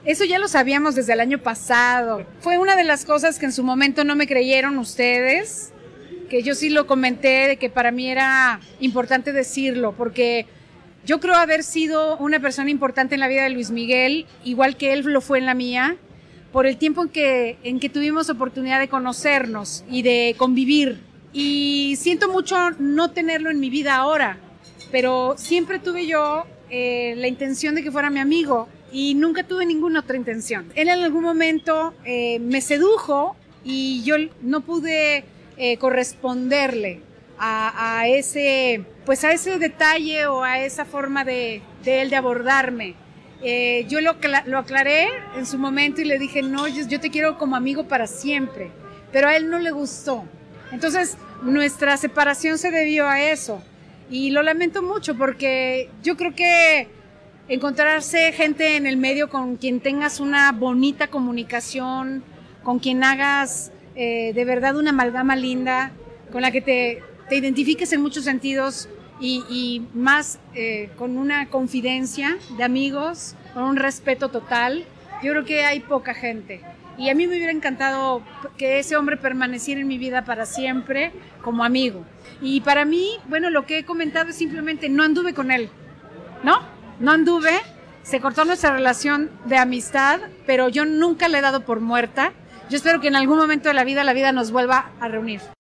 Eso ya lo sabíamos desde el año pasado. Fue una de las cosas que en su momento no me creyeron ustedes, que yo sí lo comenté, de que para mí era importante decirlo, porque yo creo haber sido una persona importante en la vida de Luis Miguel, igual que él lo fue en la mía, por el tiempo en que tuvimos oportunidad de conocernos y de convivir. Y siento mucho no tenerlo en mi vida ahora, pero siempre tuve yo la intención de que fuera mi amigo y nunca tuve ninguna otra intención. Él en algún momento me sedujo y yo no pude corresponderderle a ese detalle o a esa forma de él de abordarme. Yo lo aclaré en su momento y le dije, no, yo te quiero como amigo para siempre, pero a él no le gustó. Entonces nuestra separación se debió a eso y lo lamento mucho porque yo creo que encontrarse gente en el medio con quien tengas una bonita comunicación, con quien hagas de verdad una amalgama linda, con la que te identifiques en muchos sentidos y más con una confidencia de amigos, con un respeto total, yo creo que hay poca gente. Y a mí me hubiera encantado que ese hombre permaneciera en mi vida para siempre como amigo. Y para mí, bueno, lo que he comentado es simplemente no anduve con él, ¿no? No anduve, se cortó nuestra relación de amistad, pero yo nunca la he dado por muerta. Yo espero que en algún momento de la vida nos vuelva a reunir.